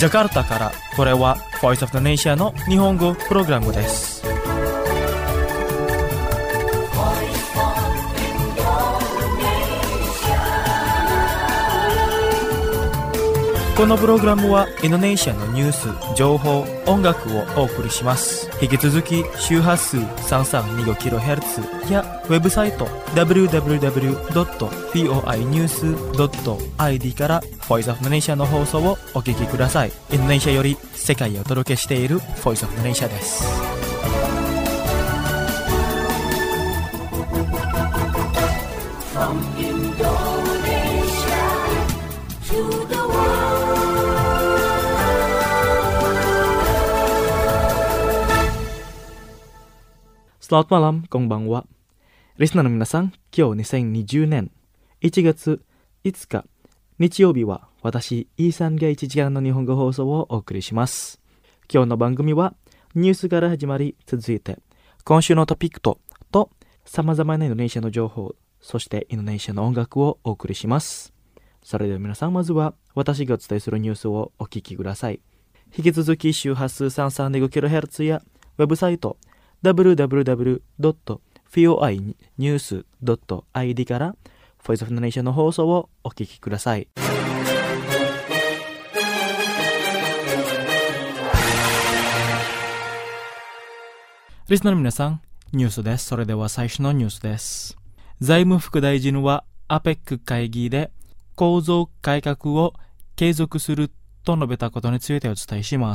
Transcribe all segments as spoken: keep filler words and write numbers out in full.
ジャカルタから、これは Voice of the Nation の日本語プログラムです。このプログラムはインドネシアのニュース、情報、音楽をお送りします。引き続き周波数 さんさんにごキロヘルツ やウェブサイト ダブリューダブリューダブリュードットフォーアイニュースドットアイディー から Voice of the Nation の放送をお聞きください。インドネシアより世界をお届けしている Voice of the Nation です。From Indonesia to the Selamat malam, konbanwa. Listenerの皆さん、今日にせんにじゅうねんいちがついつか日曜日は私、イーさんがいちじかんの日本語放送をお送りします。今日の番組はニュースから始まり、続いて今週のトピックとと様々なインドネシアの情報、そしてインドネシアの音楽をお送りします。それでは皆さん、まずは私がお伝えするニュースをお聞きください。引き続き周波数 さんさんにごキロヘルツ やウェブサイトダブリューダブリューダブリュードットフォーアイニュースドットアイディー から Voice of the Nation の放送をお聞きください。リスナーの皆さん、ニュースです。それでは最初のニュースです。財務副大臣は アペック 会議で構造改革を継続すると述べたことについてお伝えします。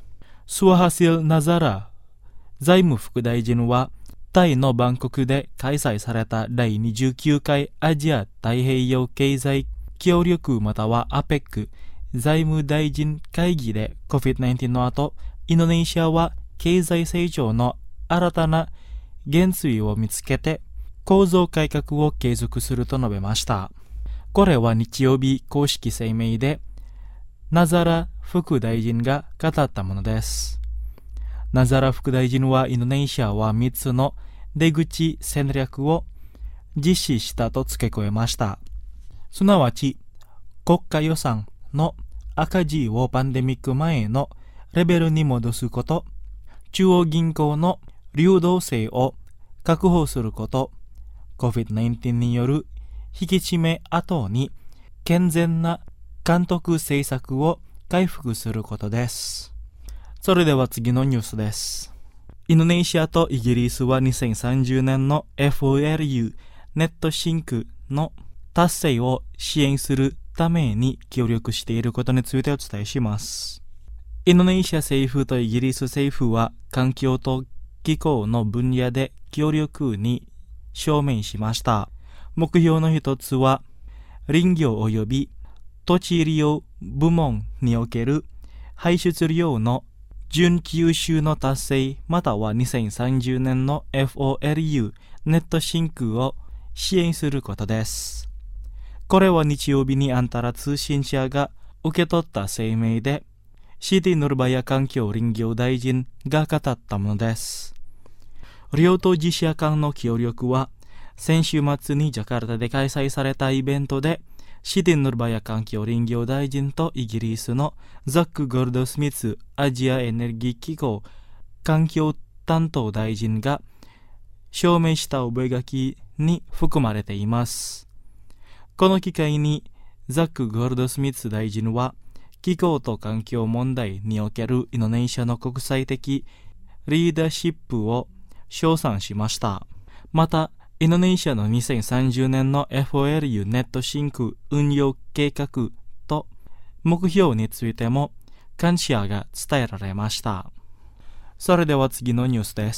スワハシル・ナザラ財務副大臣はタイのバンコクで開催されただいにじゅうきゅうかいアジア太平洋経済協力または アペック 財務大臣会議で コビッドナインティーン の後、インドネシアは経済成長の新たな元帥を見つけて構造改革を継続すると述べました。これは日曜日公式声明でナザラ副大臣が語ったものです。ナザラ副大臣はインドネシアはみっつの出口戦略を実施したと付け加えました。すなわち国家予算の赤字をパンデミック前のレベルに戻すこと、中央銀行の流動性を確保すること、コビッドナインティーン による引き締め後に健全な監督政策を回復することです。それでは次のニュースです。インドネシアとイギリスはにせんさんじゅうねんの エフオーエルユー ネットシンクの達成を支援するために協力していることについてお伝えします。インドネシア政府とイギリス政府は環境と気候の分野で協力に証明しました。目標の一つは林業及び土地利用部門における排出量の準吸収の達成またはにせんさんじゅうねんの エフオーエルユー ネットシンクを支援することです。これは日曜日にアンタラ通信社が受け取った声明でシティ・ヌルバヤ環境林業大臣が語ったものです。両当事者間の協力は先週末にジャカルタで開催されたイベントでシティ・ヌルバヤ環境林業大臣とイギリスのザック・ゴールドスミスアジアエネルギー機構環境担当大臣が証明した覚書に含まれています。この機会にザック・ゴールドスミス大臣は気候と環境問題におけるインドネシアの国際的リーダーシップを称賛しました。またインドネシアのにせんさんじゅうねんの エフオーエルユー ネットシンク運用計画と目標についても感謝が伝えられました。それでは次のニュースです。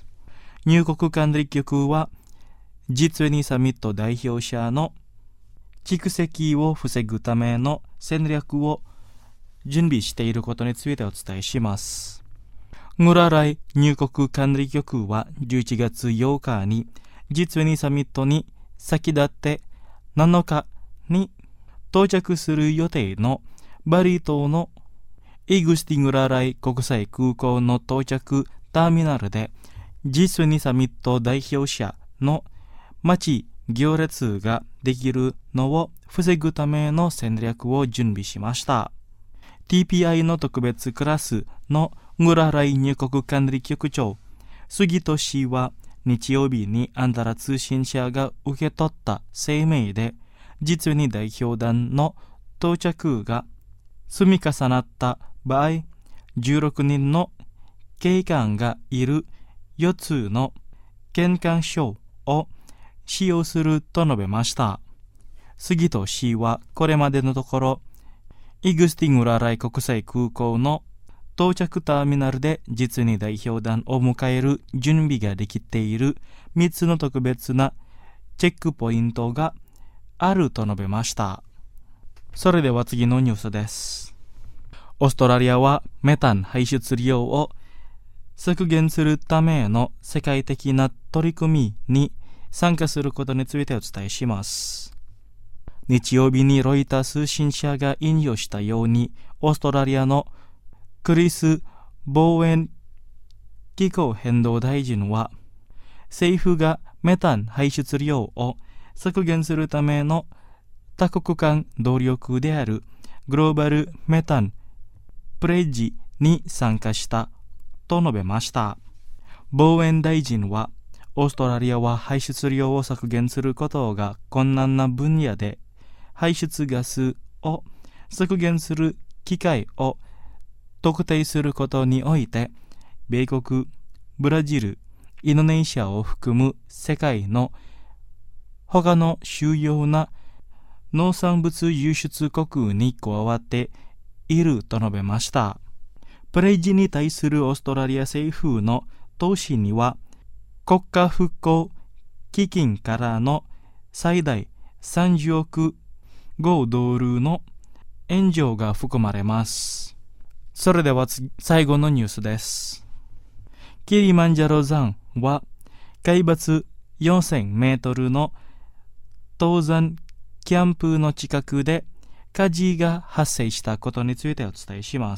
入国管理局は ジートゥエンティー サミット代表者の蓄積を防ぐための戦略を準備していることについてお伝えします。グラライ入国管理局はじゅういちがつようかにジートゥエンティー サミットに先立ってなのかに到着する予定のバリ島のイグスティグラライ国際空港の到着ターミナルで ジートゥエンティー サミット代表者の待ち行列ができるのを防ぐための戦略を準備しました。 ティーピーアイ の特別クラスの村来入国管理局長、杉戸氏は日曜日にアンダラ通信社が受け取った声明で、実に代表団の到着が積み重なった場合、じゅうろくにんの警官がいるよっつの検官証を使用すると述べました。杉戸氏はこれまでのところ、イグスティン浦来国際空港の到着ターミナルで実に代表団を迎える準備ができているみっつの特別なチェックポイントがあると述べました。それでは次のニュースです。オーストラリアはメタン排出量を削減するための世界的な取り組みに参加することについてお伝えします。日曜日にロイター通信社が引用したように、オーストラリアのクリス・ボーエン気候変動大臣は、政府がメタン排出量を削減するための多国間努力であるグローバルメタンプレッジに参加したと述べました。ボーエン大臣は、オーストラリアは排出量を削減することが困難な分野で、排出ガスを削減する機会を特定することにおいて、米国、ブラジル、インドネシアを含む世界の他の主要な農産物輸出国に加わっていると述べました。プレッジに対するオーストラリア政府の投資には、国家復興基金からの最大さんじゅうおくごドルの援助が含まれます。それでは最後のニュースです。キリマンジャロ山は海抜よんせんメートルの登山キャンプの近くで火事が発生したことについてお伝えします。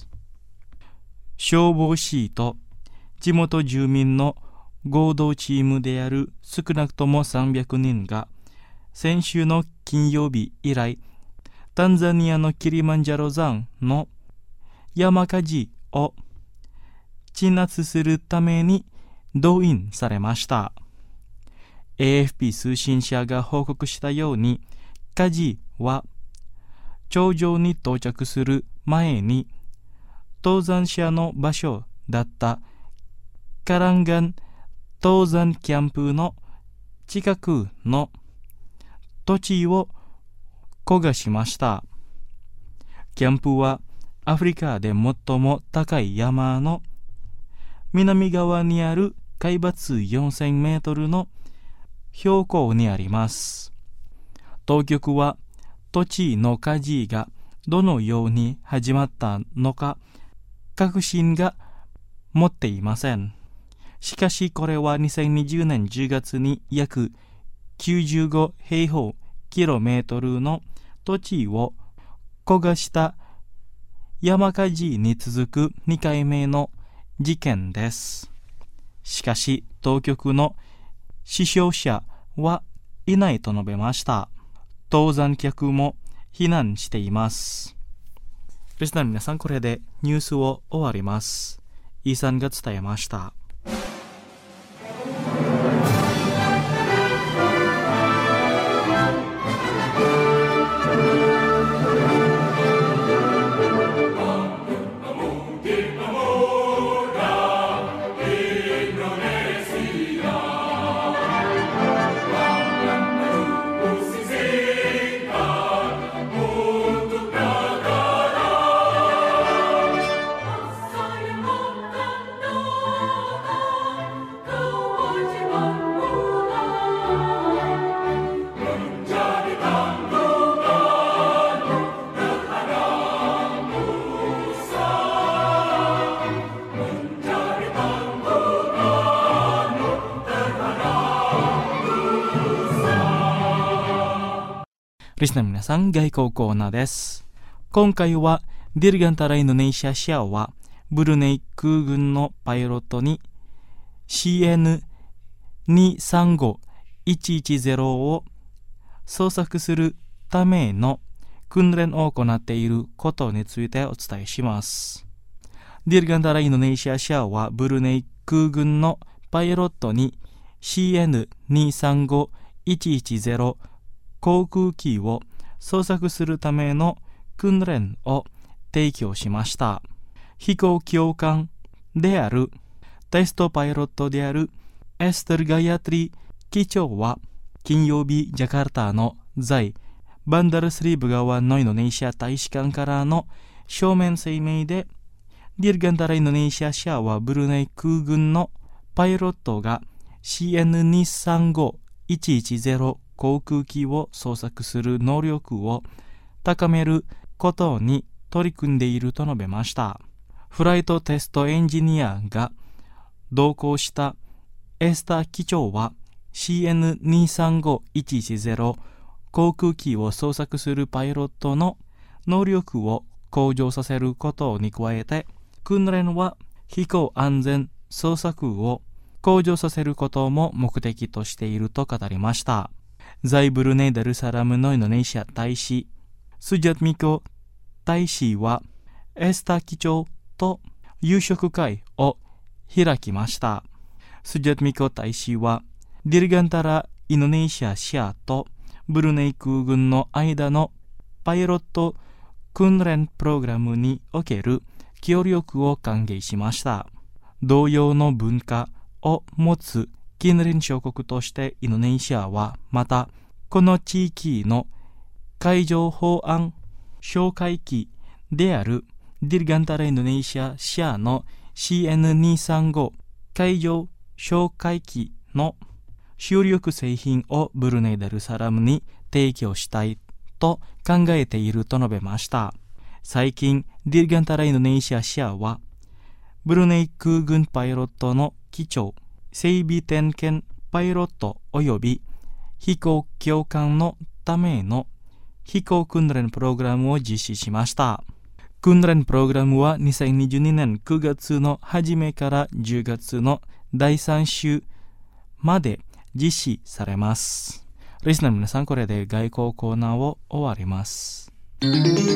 消防士と地元住民の合同チームである少なくともさんびゃくにんが先週の金曜日以来、タンザニアのキリマンジャロ山の山火事を鎮圧するために動員されました。エーエフピー 通信社が報告したように、火事は頂上に到着する前に登山者の場所だったカランガン登山キャンプの近くの土地を焦がしました。キャンプはアフリカで最も高い山の南側にある海抜よんせんメートルの標高にあります。当局は土地の火事がどのように始まったのか確信が持っていません。しかしこれはにせんにじゅうねんじゅうがつに約きゅうじゅうごへいほうキロメートルの土地を焦がした山火事に続くにかいめの事件です。しかし当局の死傷者はいないと述べました。登山客も避難しています。リスナーの皆さん、これでニュースを終わります。イーさんが伝えました。リスナーの皆さん、外交コーナーです。今回はディルガンタラインドネシアシアはブルネイ空軍のパイロットに シーエヌにさんごいちいちゼロ を捜索するための訓練を行っていることについてお伝えします。ディルガンダラインドネシア社はブルネイ空軍のパイロットに シーエヌにーさんごいちいちゼロ 航空機を操作するための訓練を提供しました。飛行教官であるテストパイロットであるエステル・ガヤトリ機長は金曜日ジャカルタの在バンダルスリーブ側のインドネシア大使館からの書面声明で、ディルガンダラインドネシア社はブルネイ空軍のパイロットが シーエヌにーさんごいちいちゼロ 航空機を操作する能力を高めることに取り組んでいると述べました。フライトテストエンジニアが同行したエスター機長は シーエヌにーさんごいちいちゼロ 航空機を操作するパイロットの能力を向上させることに加えて、訓練は飛行安全操作を向上させることも目的としていると語りました。在ブルネイ・ダルサラムのインドネシア大使スジャトミコ大使はエスタ機長と夕食会を開きました。スジャトミコ大使はディルガンタラインドネシア社とブルネイ空軍の間のパイロット訓練プログラムにおける協力を歓迎しました。同様の文化を持つ近隣諸国としてインドネシアはまたこの地域の海上保安哨戒機であるディルガンタラインドネシア社の シーエヌにーさんご 海上哨戒機の主力製品をブルネイ・ダルサラムに提供したいと考えていると述べました。最近ディルガンタラインドネシア社はブルネイ空軍パイロットの機長、整備点検パイロット及び飛行教官のための飛行訓練プログラムを実施しました。訓練プログラムはにせんにじゅうにねんくがつの初めからじゅうがつのだいさん週まで実施されます。リスナーの皆さん、これで外交コーナーを終わります。 今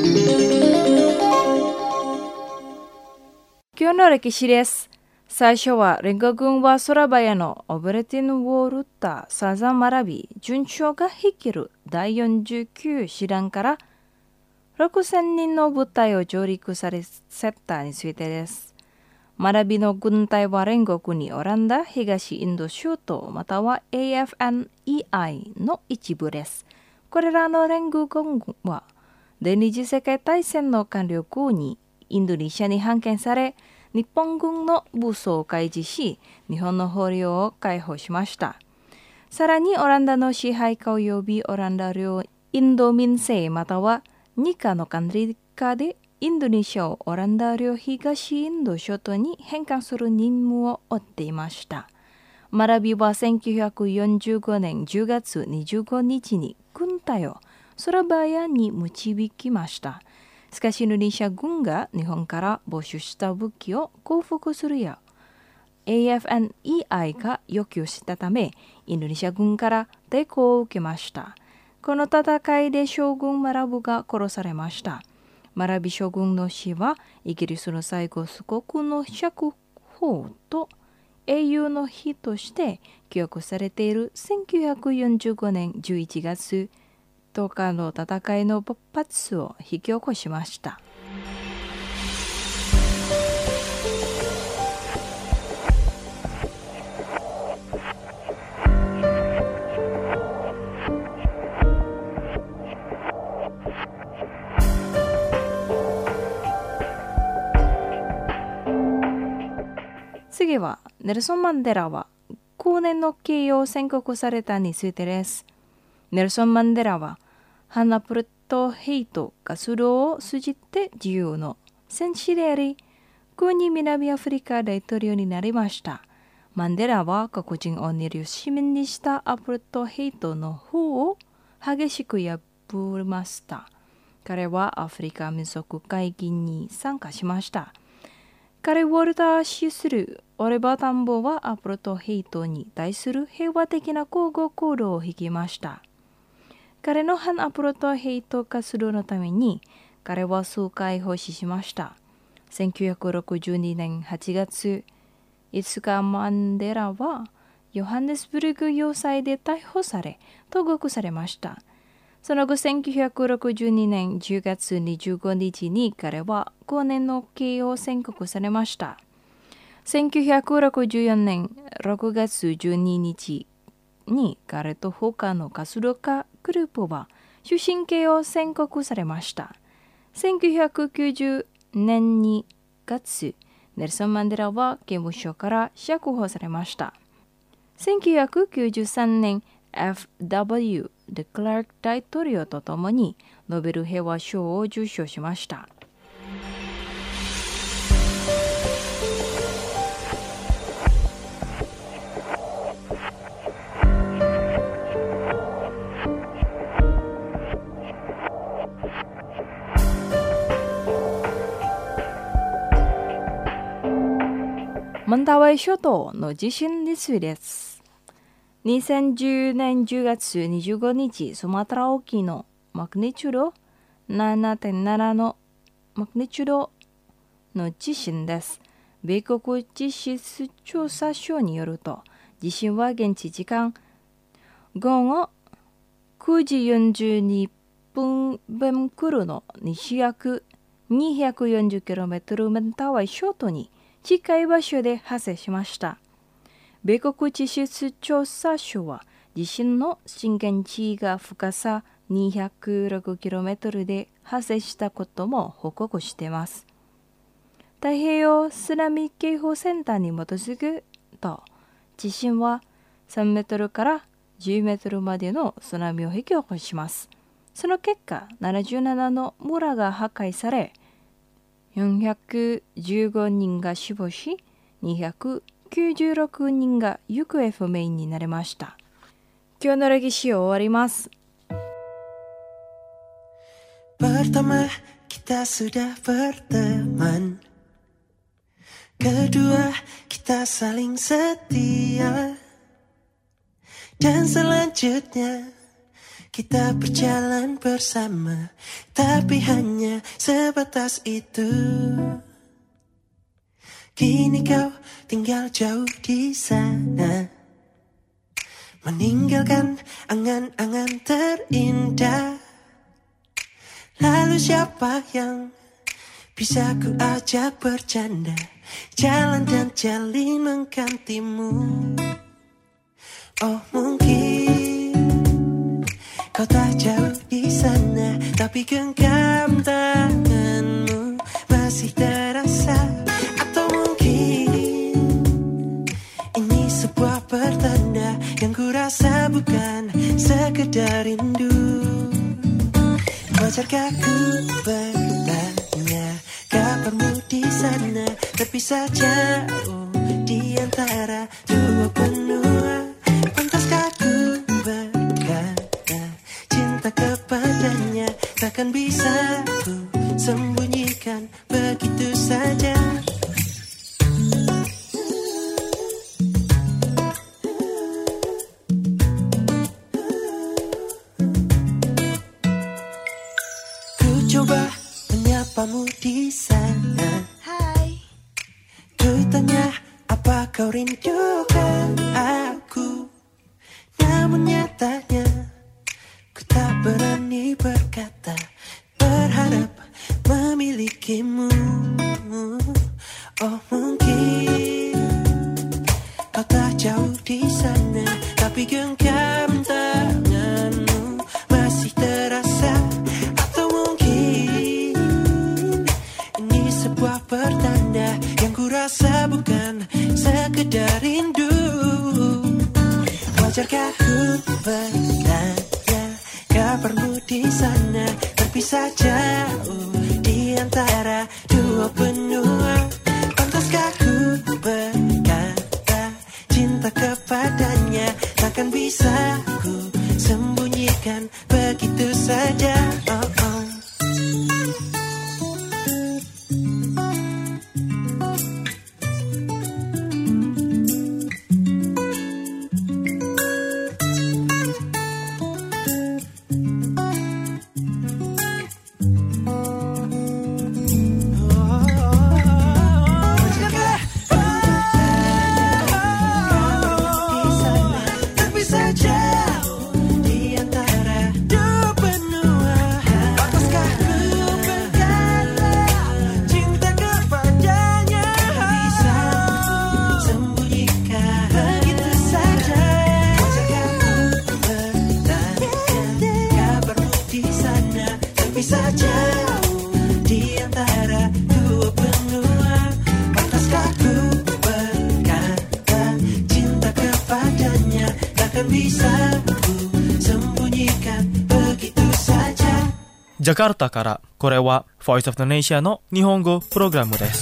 日の歴史です。最初はレンガ軍はソラバヤのオブレティンを撃ったサザン・マラビ准将が率いるだいよんじゅうきゅう師団からろくせんにんの部隊を上陸させたについてです。マラビの軍隊は連合にオランダ、東インド諸島または エーエフエヌイーアイ の一部です。これらの連合軍は第二次世界大戦の完了後にインドネシアに派遣され、日本軍の武装を開示し、日本の捕虜を解放しました。さらにオランダの支配下及びオランダ領インド民政またはニカの管理下でインドネシアをオランダ領東インド諸島に返還する任務を負っていました。マラビはせんきゅうひゃくよんじゅうごねんじゅうがつにじゅうごにちに軍隊をソラバヤに導きました。しかしインドネシア軍が日本から没収した武器を降伏するや エーエフエヌイーアイ が要求したため、インドネシア軍から抵抗を受けました。この戦いで将軍マラブが殺されました。マラビ将軍の死はイギリスの最後祖国の釈放と英雄の日として記憶されているせんきゅうひゃくよんじゅうごねんじゅういちがつとおかの戦いの勃発を引き起こしました。次はネルソン・マンデラは後年の刑を宣告されたについてです。ネルソン・マンデラはハンナプルットヘイト活動を通じて自由の戦士であり、国南アフリカ大統領になりました。マンデラは黒人を二流市民にしたアプルトヘイトの方を激しく破りました。彼はアフリカ民族会議に参加しました。彼をリーダー視するオリバー・タンボはアプルトヘイトに対する平和的な抗議行動を引きました。 彼の反アプロとヘイト活動のために彼は数回奉仕しました。せんきゅうひゃくろくじゅうにねんはちがついつかマンデラはヨハネスブルグ要塞で逮捕され投獄されました。その後せんきゅうひゃくろくじゅうにねんじゅうがつにじゅうごにちに彼はごねんの刑を宣告されました。せんきゅうひゃくろくじゅうよねんろくがつじゅうににちに彼と他の活動家グループは終身刑を宣告されました。せんきゅうひゃくきゅうじゅうねんにがつ、ネルソン・マンデラは刑務所から釈放されました。せんきゅうひゃくきゅうじゅうさんねん、エフダブリュー デクラーク大統領とともにノーベル平和賞を受賞しました。モンタワイ諸島の地震についてです。にせんじゅうねんじゅうがつにじゅうごにち、スマトラ沖のマグニチュード ななてんなな のマグニチュードの地震です。米国地質調査所によると、地震は現地時間午後くじよんじゅうにふん分頃の西約 にひゃくよんじゅうキロメートル モンタワイ諸島に近い場所で発生しました。米国地質調査所は地震の震源地が深さ にひゃくろくキロメートル で発生したことも報告しています。太平洋津波警報センターに基づくと、地震はさんメートルからじゅうメートルまでの津波を引き起こします。その結果、ななじゅうななの村が破壊され、よんひゃくじゅうごにんが死亡し、にひゃくきゅうじゅうろくにんが行方不明になりました。今日の歴史を終わります。 Pertama kita sudah berteman, kedua kita saling setia, dan selanjutnya kita berjalan bersama, tapi hanya sebatas itu. Kini kau tinggal jauh di sana, meninggalkan angan-angan terindah. Lalu siapa yang bisa ku ajak bercanda, jalan dan jalin menggantimu? Oh mungkin kau tak jauh di sana, tapi genggam tanganmu masih terasa. Atau mungkin ini sebuah pertanda yang ku rasa bukan sekedar rindu. Wajarkah ku bertanya, kabarmu di sana terpisah jauh di antara dua benua? Pantaskah ku berkata cinta kepadanya takkan bisa ku sembunyikan begitu saja? Ku coba menyapamu di sana. Hai. Ku tanya apa kau rindukan aku, namun nyatanya ku tak berani berkata, berharap memilikimu. Oh mungkin kau tak jauh di sana, tapi genggam tanganmu masih terasa. Atau mungkin ini sebuah pertanda yang ku rasa bukan sekedar rindu. Wajarkah ku bertanya, kabarmu di sana terpisah jauh di antara dua benua? Pantaskah ku berkata cinta kepadanya takkan bisa ku sembunyikan begitu saja? Oh, oh. takkan bisa ku sembunyikan begitu saja. Jakarta からこれは Voice of Indonesia の日本語プログラムです。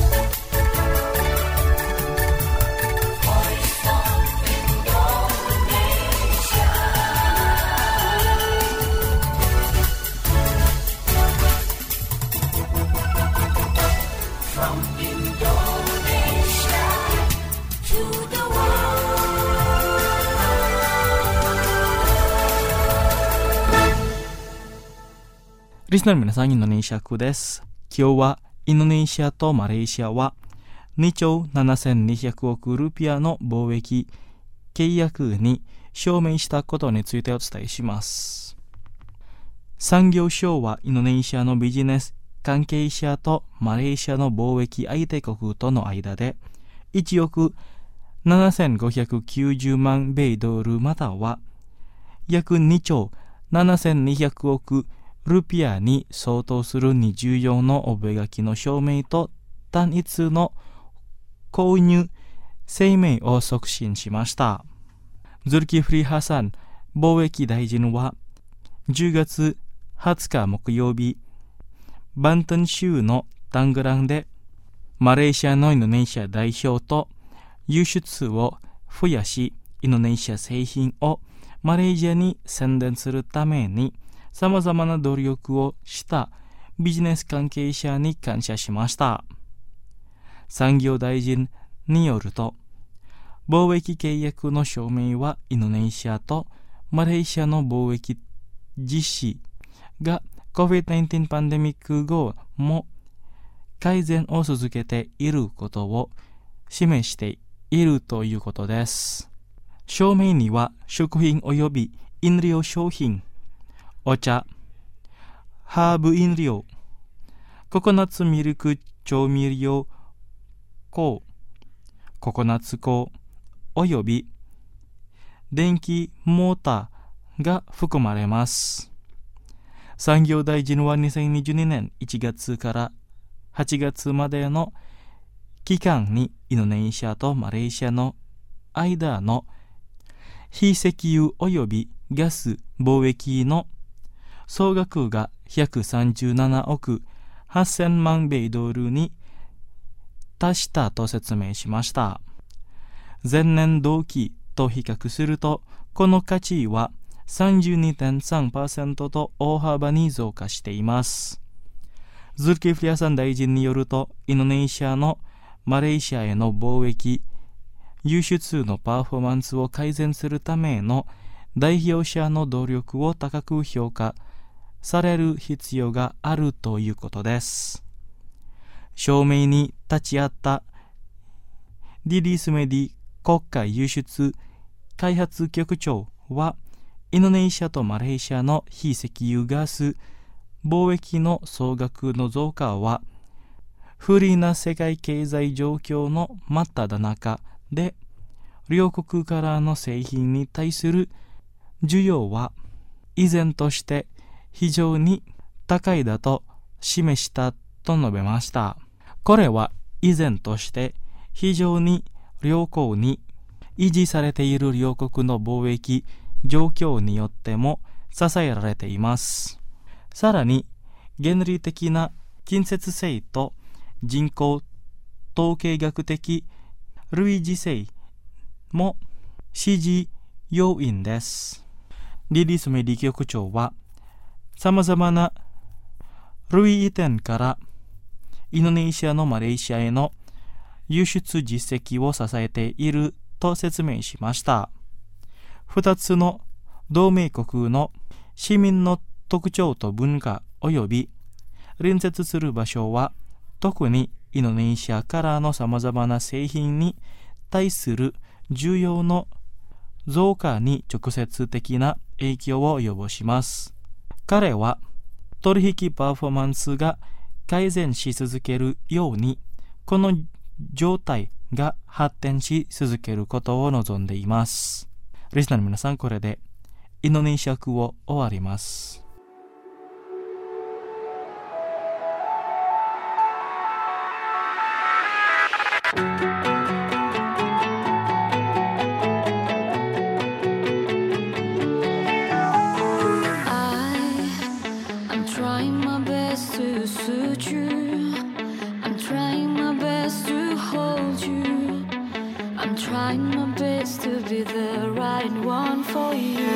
リスナーの皆さん、インドネシア語です。今日はインドネシアとマレーシアはにちょうななせんにひゃくおくルピアの貿易契約に署名したことについてお伝えします。産業省はインドネシアのビジネス関係者とマレーシアの貿易相手国との間でいちおくななせんごひゃくきゅうじゅうまん米ドルまたは約にちょうななせんにひゃくおくルピアに相当するにじゅうよんの覚書の証明と単一の購入声明を促進しました。ズルキフリハサン貿易大臣はじゅうがつはつか木曜日、バンタン州のタングランでマレーシアのインドネシア代表と輸出を増やし、インドネシア製品をマレーシアに宣伝するためにさまざまな努力をしたビジネス関係者に感謝しました。産業大臣によると、貿易契約の証明はインドネシアとマレーシアの貿易実施が コビッドナインティーン パンデミック後も改善を続けていることを示しているということです。証明には食品及び飲料商品、お茶、ハーブ飲料、ココナッツミルク調味料粉、ココナッツ粉および電気モーターが含まれます。産業大臣はにせんにじゅうにねんいちがつからはちがつまでの期間にインドネシアとマレーシアの間の非石油およびガス貿易の総額がひゃくさんじゅうななおくはっせんまん米ドルに達したと説明しました。前年同期と比較すると、この価値は さんじゅうにてんさんパーセント と大幅に増加しています。ズルキフリハサン大臣によると、インドネシアのマレーシアへの貿易、輸出のパフォーマンスを改善するための代表者の努力を高く評価される必要があるということです。証明に立ち会ったディディスメディ国家輸出開発局長は、インドネシアとマレーシアの非石油ガス貿易の総額の増加は、不利な世界経済状況の真っ只中で、両国からの製品に対する需要は依然として非常に高いだと示したと述べました。これは依然として非常に良好に維持されている両国の貿易状況によっても支えられています。さらに原理的な近接性と人口統計学的類似性も支持要因です。リディスメディ局長は、さまざまな類異点からインドネシアのマレーシアへの輸出実績を支えていると説明しました。二つの同盟国の市民の特徴と文化及び隣接する場所は、特にインドネシアからのさまざまな製品に対する需要の増加に直接的な影響を及ぼします。彼は取引パフォーマンスが改善し続けるように、この状態が発展し続けることを望んでいます。リスナーの皆さん、これでインドネシア語を終わります。 find one for you.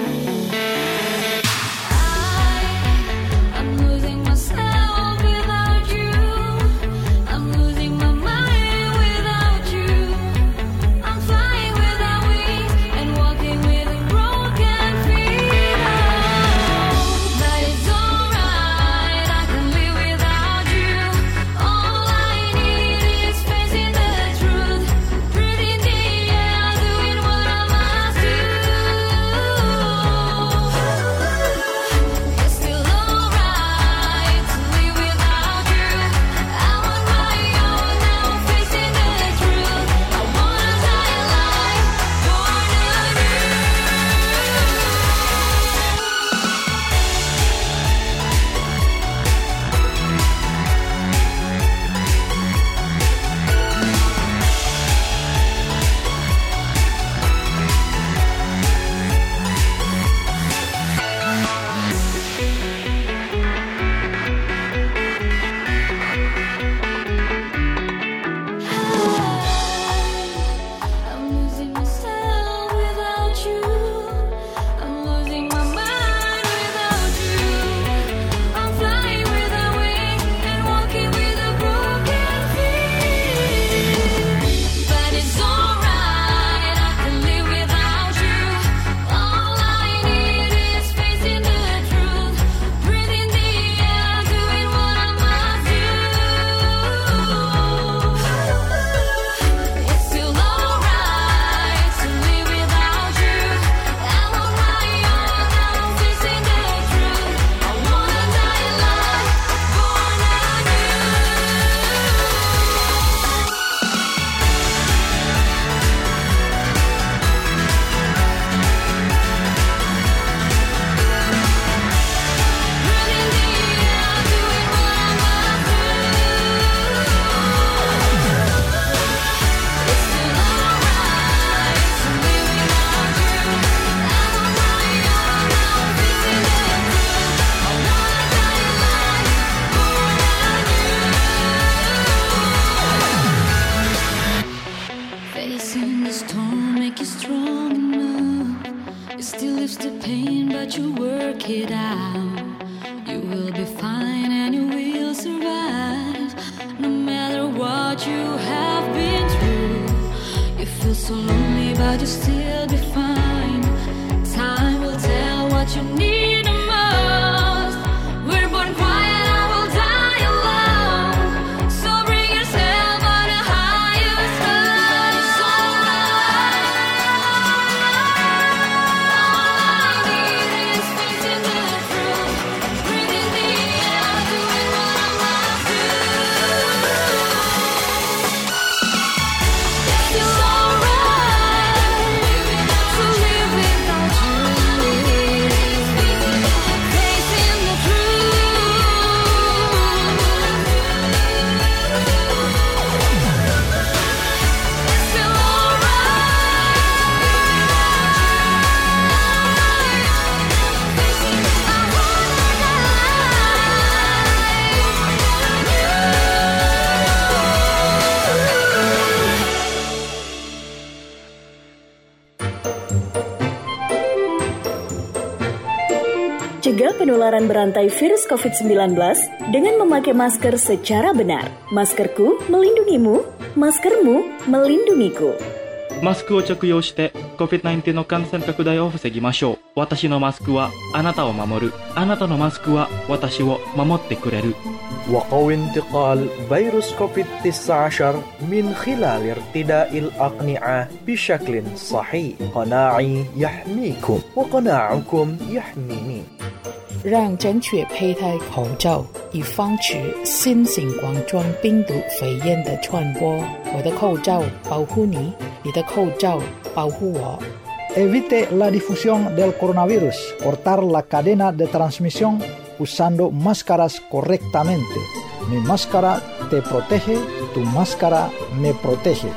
Cegah penularan berantai virus covid sembilan belas dengan memakai masker secara benar. Maskerku melindungimu, maskermu melindungiku. マスクを着用して コビッドナインティーン の感染拡大を防ぎましょう。私のマスクはあなたを守る。あなたのマスクは私を守ってくれる。 وقوي انتقال فيروس كوفيد تسعة عشر من خلال ارتداء الأقنعة بشكل صحيح. قناعي يحميكم وقناعكم يحميني. 让正确佩戴口罩，以防止新型冠状病毒肺炎的传播。我的口罩保护你，你的口罩保护我。 Evite la difusión del coronavirus. Cortar la cadena de transmisión usando máscaras correctamente. Mi máscara te protege, tu máscara me protege.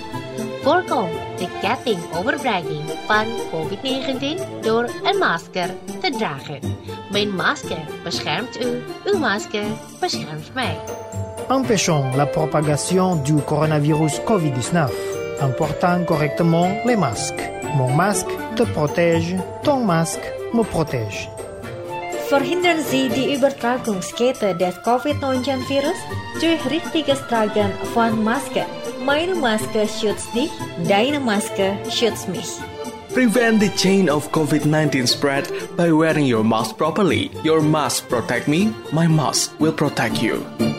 Voorkom de ketting overbrenging van covid negentien door een masker te dragen. Mijn masker beschermt u, uw masker beschermt mij. Empêchons la propagation du coronavirus covid dix-neuf. en portant correctement les masques. Mon masque te protège, ton masque me protège. Verhindern Sie die Übertragungskette des covid neunzehn Virus durch richtiges Tragen von Maske. Meine Maske schützt dich, deine Maske schützt mich. Prevent the chain of covid nineteen spread by wearing your mask properly. Your mask protect me, my mask will protect you.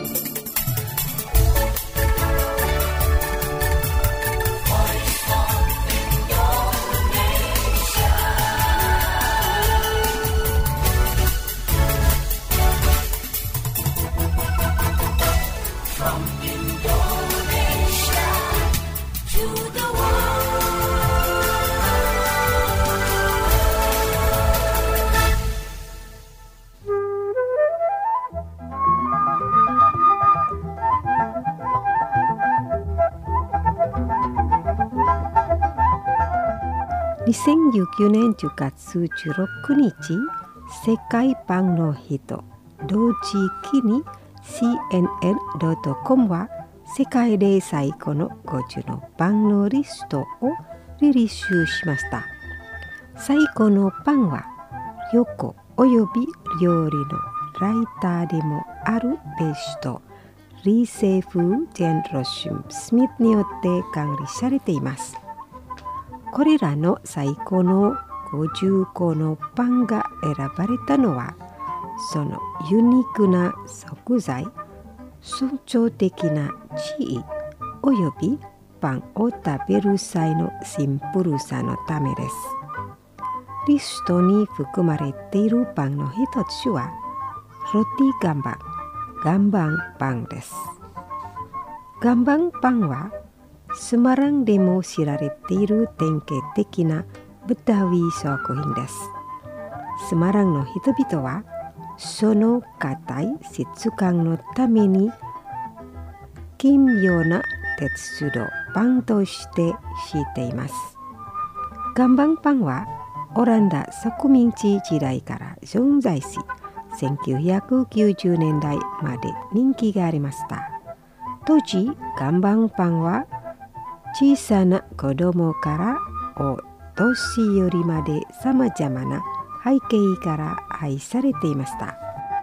にせんじゅうきゅうねんじゅうがつじゅうろくにち、世界パンの日と同時期に シーエヌエヌドットコム は世界で最古のごじゅうのパンのリストをリリースしました。最古のパンは横および料理のライターでもあるベストリーセーフ・ジェンロシュ・スミスによって管理されています。これらの最高のごじゅうこのパンが選ばれたのは、そのユニークな食材、尊重的な地位およびパンを食べる際のシンプルさのためです。リストに含まれているパンの一つは、ロティガンバン、ガンバンパンです。ガンバンパンは、スマランでも知られている典型的なブタウィ食品です。スマランの人々はその硬い質感のために奇妙な鉄道パンとして知っています。ガンバンパンはオランダ植民地時代から存在し、せんきゅうひゃくきゅうじゅうねんだいまで人気がありました。当時、ガンバンパンは小さな子供からお年寄りまでさまざまな背景から愛されていました。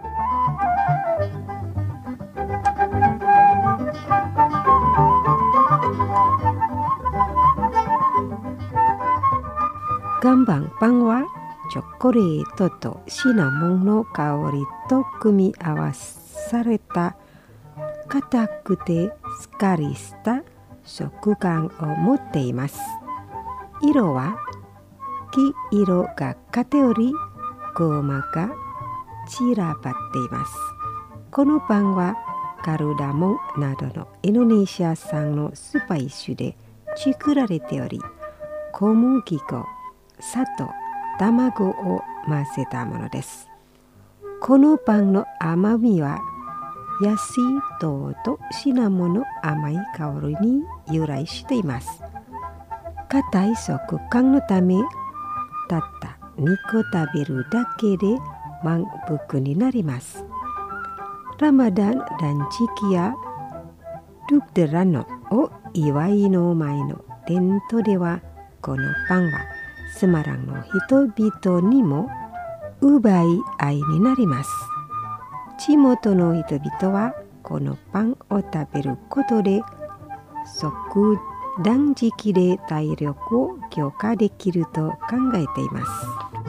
ガンバンパンはチョコレートとシナモンの香りと組み合わされた硬くてしっかりした食感を持っています。色は黄色が偏り、ゴマが散らばっています。このパンはカルダモンなどのインドネシア産のスパイスで作られており、小麦粉、砂糖、卵を混ぜたものです。このパンの甘みはヤシ糖とシナモンの甘い香りに由来しています。硬い食感のため、たったにこ食べるだけで満腹になります。ラマダン断食やルクデラノを祝いの前の伝統では、このパンはスマランの人々にも奪い合いになります。地元の人々はこのパンを食べることで即断食で体力を強化できると考えています。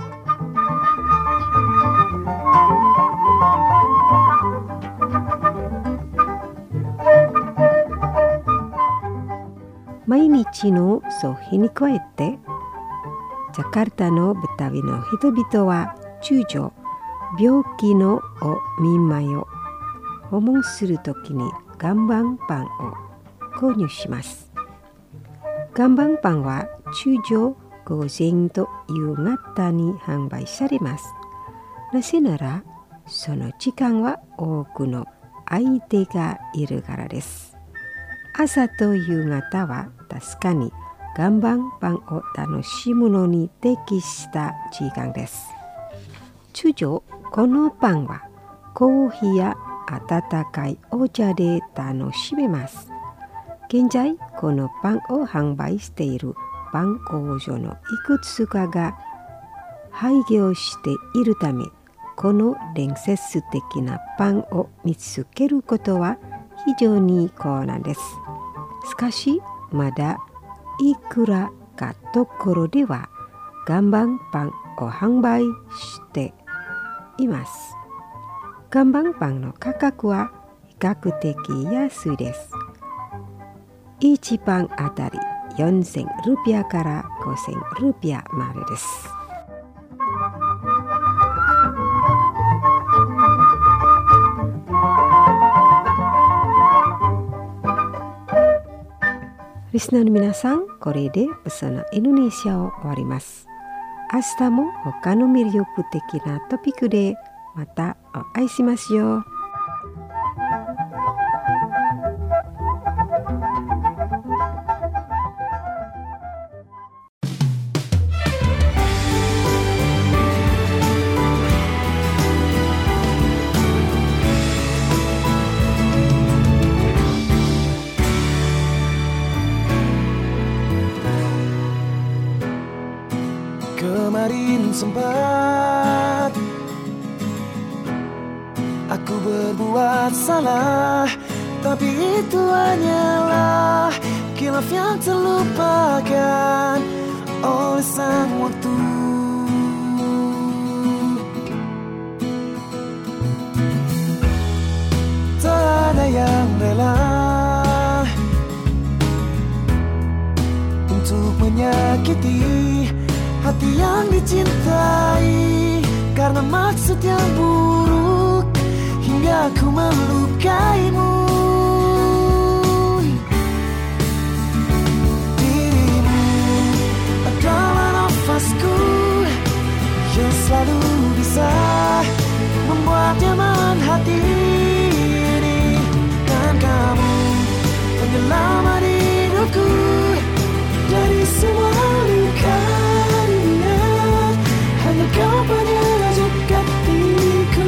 毎日の消費に加えて、ジャカルタのブタビの人々は通常病気のお見舞いを訪問するときにガンバンパンを購入します。ガンバンパンは通常午前と夕方に販売されます。なぜならその時間は多くの相手がいるからです。朝と夕方は確かにガンバンパンを楽しむのに適した時間です。通常このパンはコーヒーや温かいお茶で楽しめます。 現在このパンを販売しているパン工場のいくつかが廃業しているため、この伝説的なパンを見つけることは非常に困難です。しかしまだいくらかところでは岩盤パンを販売しています。岩盤パンの価格は比較的安いです。いちパンあたりよんせんルピアからごせんルピアまでです。リスナーの皆さん、これでそのインドネシアを終わります。明日も他の魅力的なトピックでまたお会いしましょう。 Kemarin sempat aku berbuat salah, tapi itu hanyalah khilaf yang terlupakan oleh sang waktu. Tak ada yang rela untuk menyakiti hati yang dicintai karena maksud yang buruk hingga ku melukaimu. Dirimu adalah nafasku yang selalu bisa membuat nyaman hati ini, dan kamu penyelamat hidupku dari semua luka. Kau penyelamat hatiku,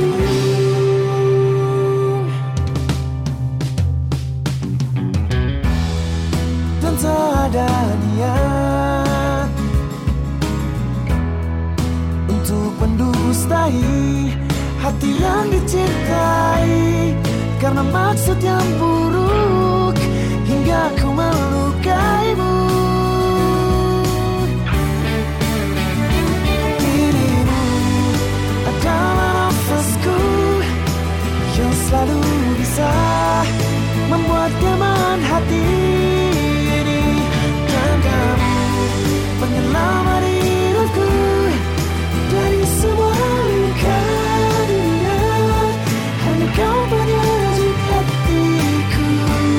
dan tak ada niat untuk mendustai hati yang dicintai karena maksud yang buruk hingga ku melukaimu. Selalu bisa membuat nyaman hati ini, dan kamu penyelamat hidupku dari semua luka dunia. Hanya kau penyelamat hatiku.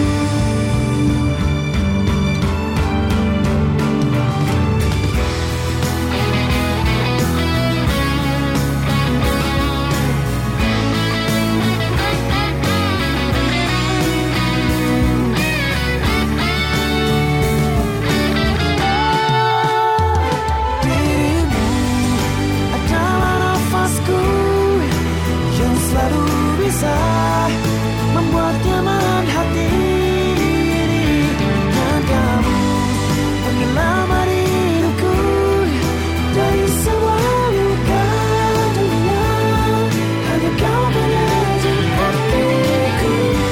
Bisa membuat nyaman hati ini, dan kamu penyelamat hidupku dari semua luka dunia. Hanya kau penyelamat hatiku.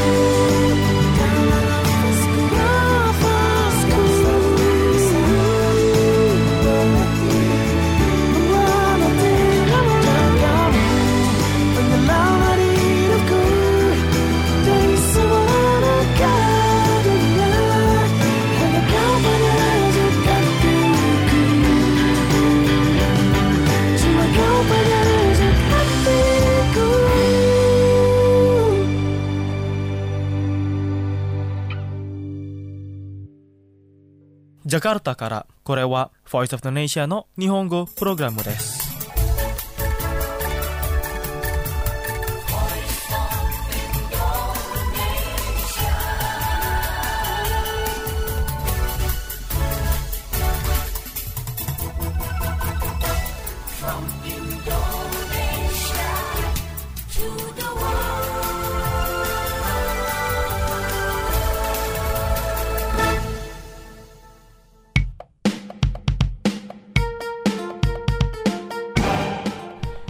Dalam nafasku, nafasku selalu bisa berhati, membuat hati, dan kamu penyelamat ジャカルタから、これは Voice of the Nation の日本語プログラムです。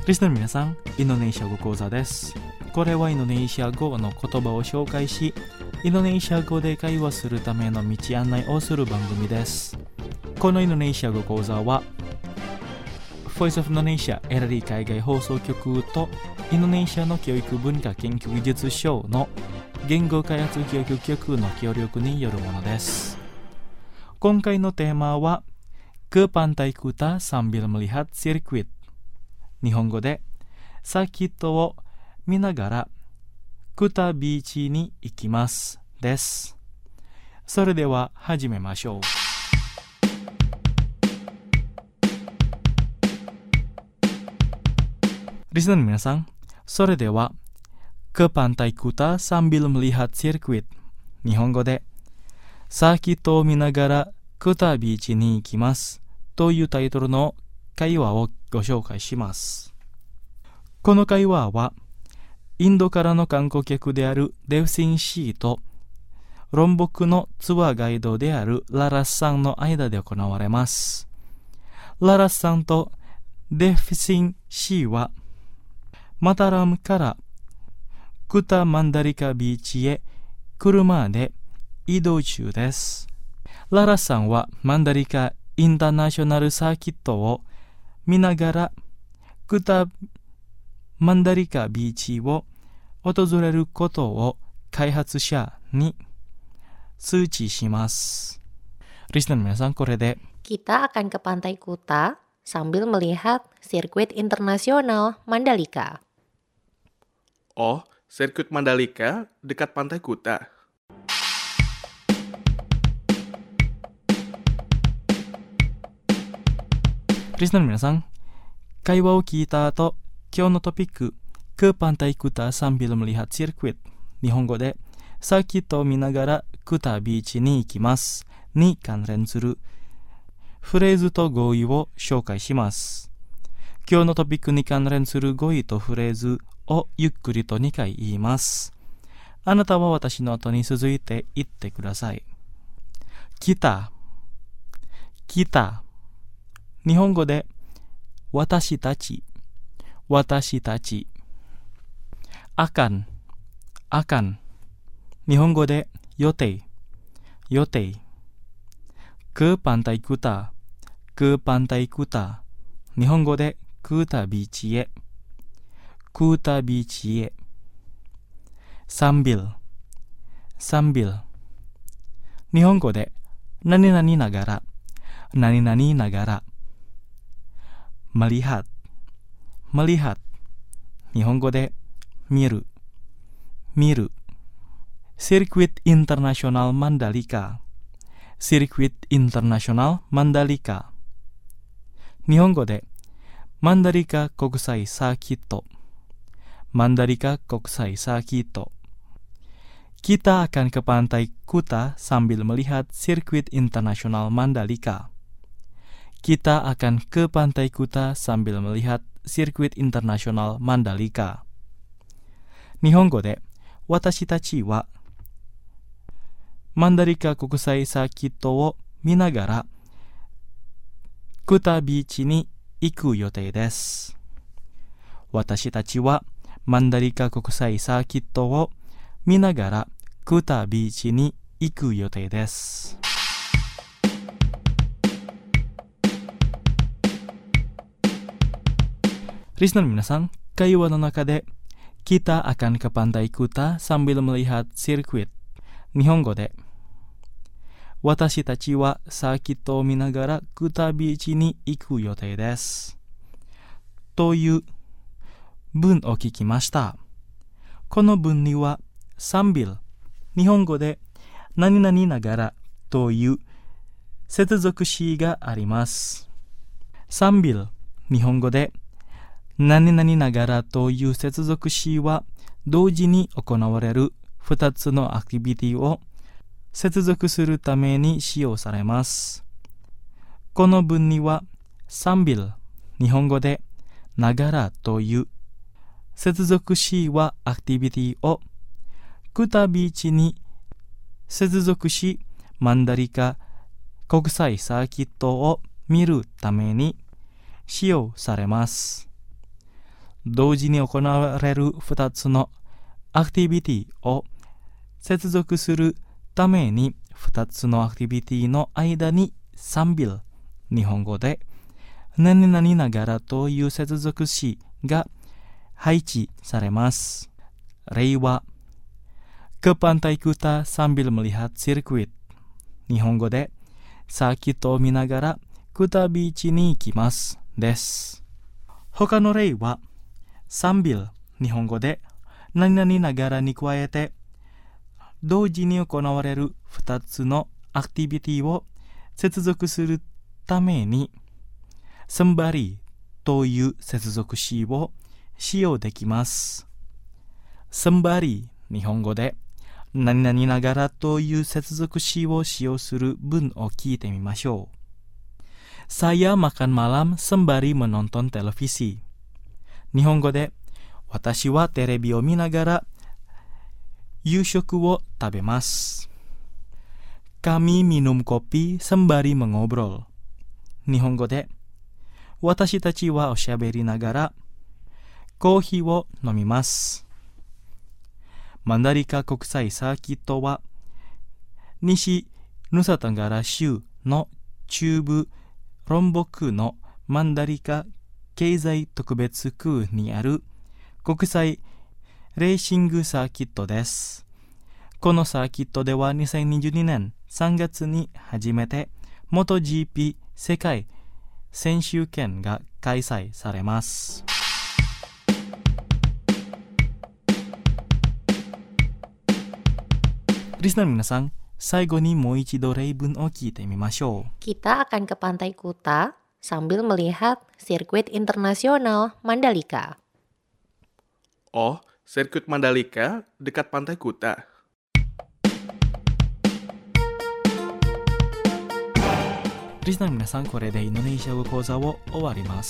リスナーの皆さん、インドネシア語講座です。これはインドネシア語の言葉を紹介し、インドネシア語で会話するための道案内をする番組です。このインドネシア語講座は、Voice of Indonesia エラリー海外放送局とインドネシアの教育文化研究技術省の言語開発教育局の協力によるものです。今回のテーマは、Ke Pantai Kuta Sambil Melihat Sirkuit。日本語で、サーキットを見ながら、クタビーチに行きます。です。それでは始めましょう。リスナーの皆さん、それでは、Ke Pantai Kuta Sambil Melihat Sirkuit。日本語で、サーキットを見ながら、クタビーチに行きます。というタイトルの会話をご紹介します。この会話は、インドからの観光客であるデフシンシーと、ロンボクのツアーガイドであるララスさんの間で行われます。ララスさんとデフシンシーは、マタラムからクタマンダリカビーチへ車で移動中です。ララスさんはマンダリカインターナショナルサーキットを見ながらクタマンダリカビーチを訪れることを開発者に通知します。リスナーの皆さん、これで Kita akan ke Pantai Kuta sambil melihat sirkuit internasional Mandalika. Oh, sirkuit Mandalika dekat Pantai Kuta. リスナーの皆さん、会話を聞いた後、今日のトピック、Ke Pantai Kuta Sambil Melihat Sirkuit。日本語で、サーキットを見ながらクタビーチに行きます。に関連するフレーズと語彙を紹介します。今日のトピックに関連する語彙とフレーズをゆっくりとにかい言います。あなたは私の後に続いて言ってください。来た、来た。日本語で、私たち、私たち。あかん、あかん。日本語で、予定、予定。Ke Pantai Kuta、Ke Pantai Kuta。日本語で、クタビーチへ、クタビーチへ。Sambil、Sambil。日本語で、何々ながら、何々ながら。melihat、melihat。日本語で、見る、見る。Sirkuit Internasional Mandalika、Sirkuit Internasional Mandalika。日本語で、マンダリカ国際サーキット、マンダリカ国際サーキット。Kita akan ke Pantai Kuta sambil melihat Sirkuit Internasional Mandalika。Kita akan ke Pantai Kuta sambil melihat Sirkuit Internasional Mandalika。日本語で、私たちは、マンダリカ国際サーキットを見ながら、クタビーチに行く予定です。私たちは、マンダリカ国際サーキットを見ながら、クタビーチに行く予定です。リスナーの皆さん、会話の中で、Kita akan ke Pantai Kuta sambil melihat sirkuit。日本語で、私たちはサーキットを見ながらクタビーチに行く予定です。という文を聞きました。この文には、sambil、日本語で、何々ながらという接続詞があります。sambil、日本語で、何々ながらという接続詞は同時に行われるふたつのアクティビティを接続するために使用されます。この文にはsambil、日本語でながらという接続詞はアクティビティをクタビーチに接続しマンダリカ国際サーキットを見るために使用されます。 同時に行われるふたつのアクティビティを接続するためにふたつのアクティビティの間にさんbil、日本語で何々ながらという接続詞が配置されます。例は、ke pantai kuta sambil melihat sirkuit。日本語で、サーキットを見ながらクタビーチに行きますです。他の例は、sambil、日本語で何々ながらに加えて、同時に行われるふたつのアクティビティを接続するために、sembari という接続詞を使用できます。sembari、日本語で何々ながらという接続詞を使用する文を聞いてみましょう。Saya makan malam sembari menonton televisi。日本語で私はテレビを見ながら夕食を食べます。Kami minum kopi sembari mengobrol。日本語で私たちはおしゃべりながらコーヒーを飲みます。マンダリカ国際サーキットは西ヌサタンガラ州の中部ロンボクのマンダリカ経済特別区にある国際レーシングサーキットです。このサーキットではにせんにじゅうにねんさんがつに初めて MotoGP 世界選手権が開催されます。リスナーの皆さん、最後にもう一度例文を聞いてみましょう。 Kita akan ke Pantai Kuta sambil melihat sirkuit internasional Mandalika. Oh, sirkuit Mandalika dekat Pantai Kuta. Listenerの皆さん、これでインドネシア語講座を終わります。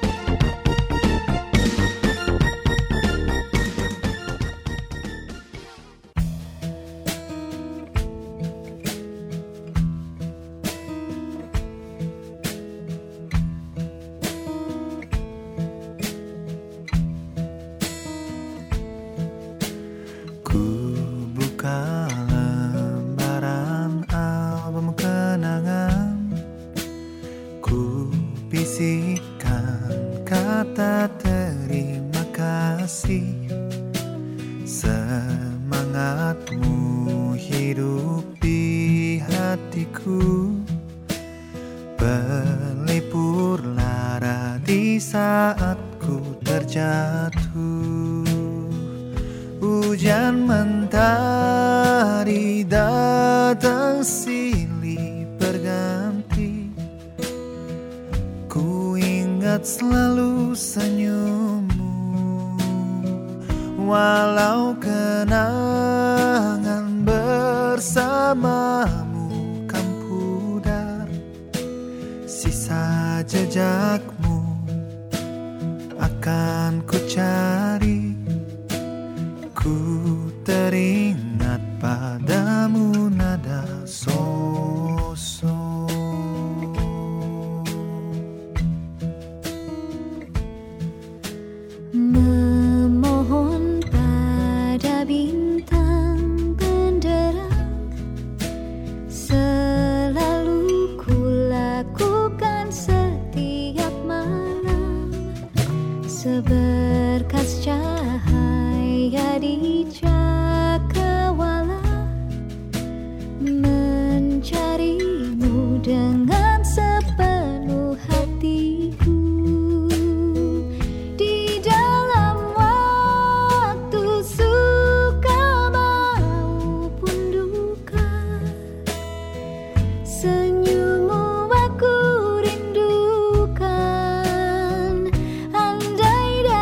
Semangatmu hidup di hatiku, pelipur lara di saat ku terjatuh. Hujan mentari datang silih berganti, ku ingat selalu senyummu. Walau kenangan bersamamu kan pudar, sisa jejakmu akan ku cari. Ku teringat padamu nada sosok. Seberkas cahaya di cakrawala, mencarimu dengan sepenuh hatiku. Di dalam waktu suka maupun duka, senyummu aku rindukan. Andai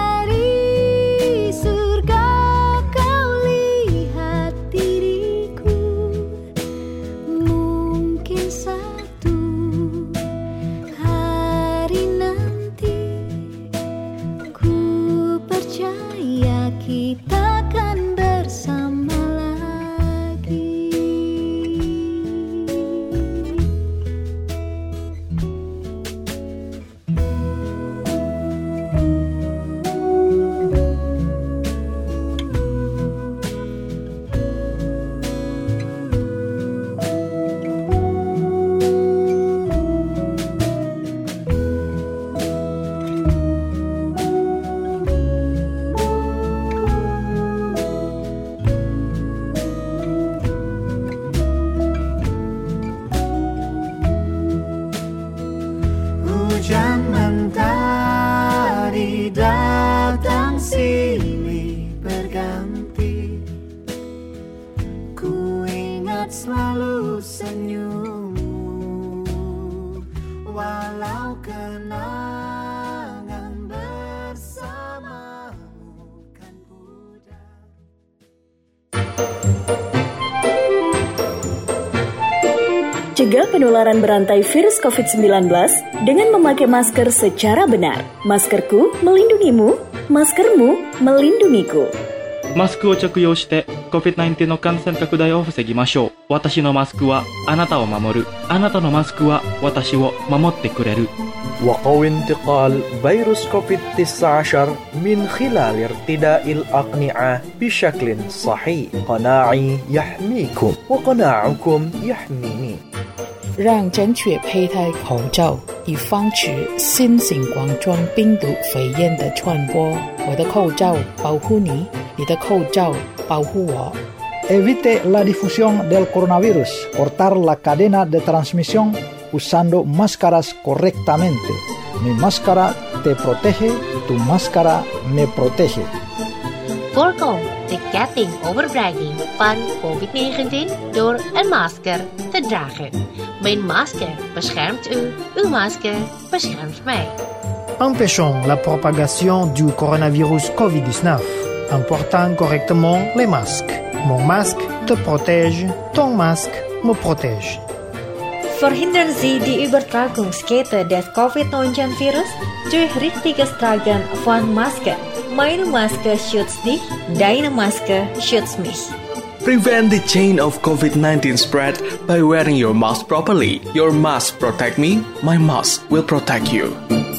Cegah penularan berantai virus covid sembilan belas dengan memakai masker secara benar. Maskerku melindungimu, maskermu melindungiku. マスクを着用して コビッドナインティーン の感染拡大を防ぎましょう。私のマスクはあなたを守る。あなたのマスクは私を守ってくれる。 وقو انتقال فيروس كوفيد تسعة عشر من خلال ارتداء الأقنعة بشكل صحيح. قناعي يحميكم وقناعكم يحميني. 让正确佩戴口罩，以防止新型冠状病毒肺炎的传播。我的口罩保护你，你的口罩保护我。 Evite la difusión del coronavirus. Cortar la cadena de transmisión usando máscaras correctamente. Mi máscara te protege, tu máscara me protege. Voorkom de ketting overbregging van covid negentien door een masker te dragen. Mijn masker beschermt u, uw masker beschermt mij. Empêchons la propagation du coronavirus covid dix-neuf en portant correctement les masques. Mon masque te protège, ton masque me protège. Verhindern Sie die Übertragungskette des covid neunzehn Virus durch richtiges Tragen von Maske. Meine Maske schützt dich, deine Maske schützt mich. Prevent the chain of covid nineteen spread by wearing your mask properly. Your mask protect me, my mask will protect you.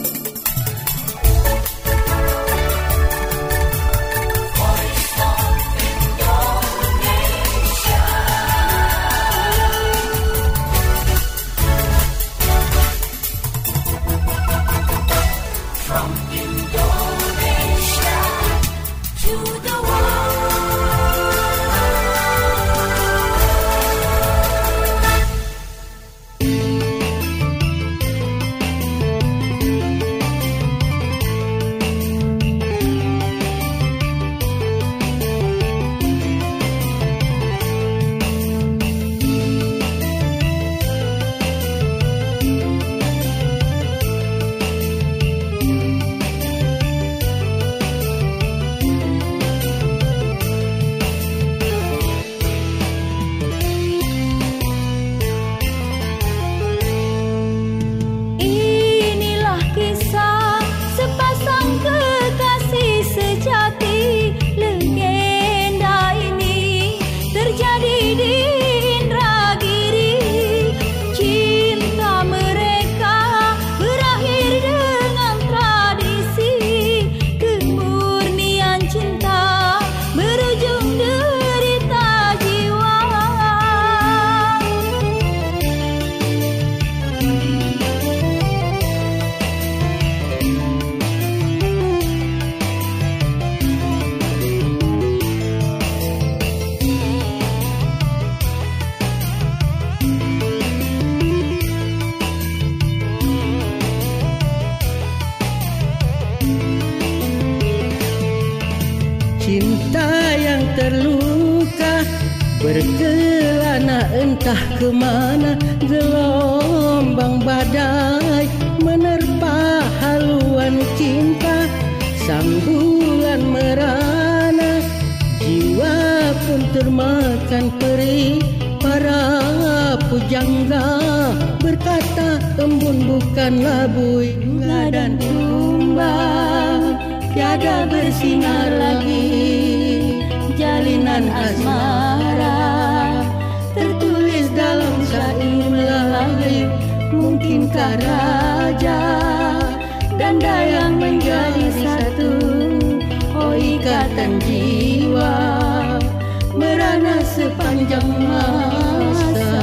Cinta yang terluka berkelana entah kemana, gelombang badai menerpa haluan cinta, sambulan merana, jiwa pun termakan perih. Para pujangga berkata embun bukanlah bunga dan tumbang, tiada bersinar lagi jalinan asmara, tertulis dalam syair Melayu. Mungkinkah raja dan dayang menjadi satu? Oh, ikatan jiwa merana sepanjang masa.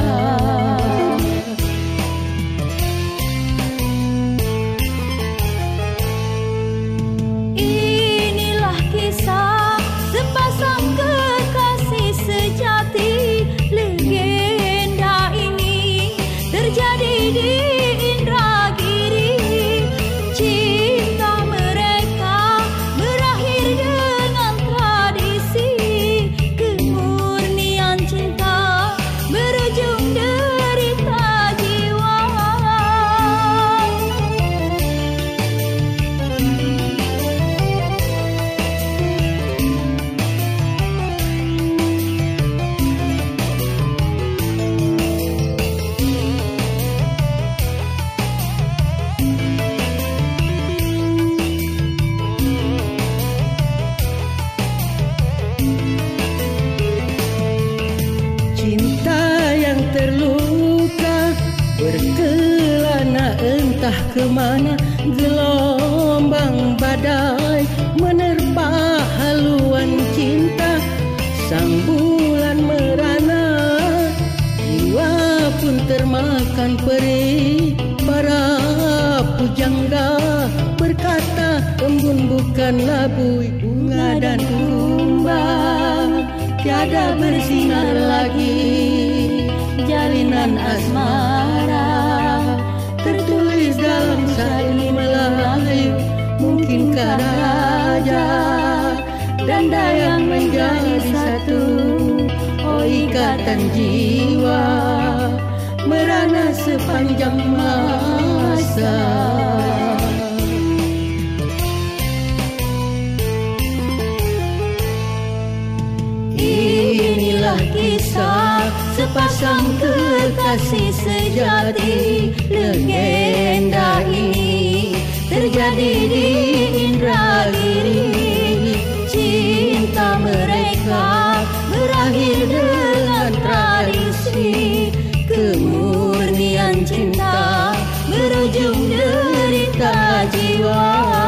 Inilah kisah sepasang kekasih sejati. Legenda ini terjadi di Indragiri. Cinta mereka berakhir dengan tradisi. Kemurnian cinta entah kemana gelombang badai menerpa haluan cinta. Sang bulan merana, jiwa pun termakan perih. Para pujangga berkata embun bukanlah bui. Bunga dan kumbang tiada bersinar lagi. Jalinan asmara tertulis dalam saling Melayu. Mungkinkah raja dan dayang menjadi satu? Oh ikatan jiwa merana sepanjang masa. Inilah kisah sepasang kekasih sejati. Legenda ini terjadi di Indragiri. Cinta mereka berakhir dengan tradisi. Kemurnian cinta berujung derita jiwa.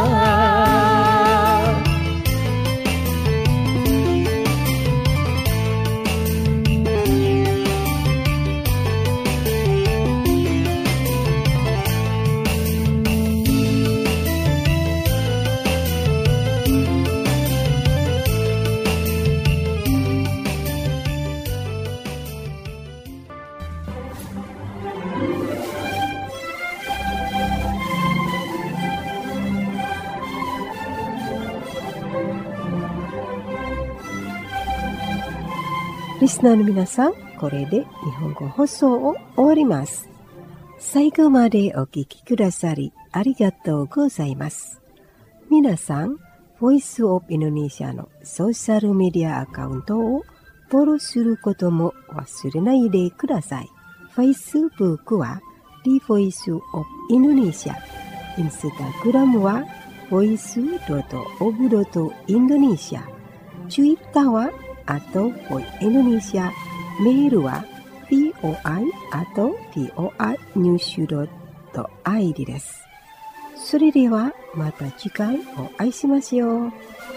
Listenerの皆さん、これで日本語放送を終わります。最後までお聞きくださりありがとうございます。皆さん、ボイスオブインドネシアのソーシャルメディアアカウントをフォローすることも忘れないでください。Facebook は The Voice of Indonesia、Instagram は ボイスオブインドネシア、Twitter はatau Voice Indonesia, メールは ボイ atau ボイ ニュース ドットアイディー です。それではまた次回お会いしましょう。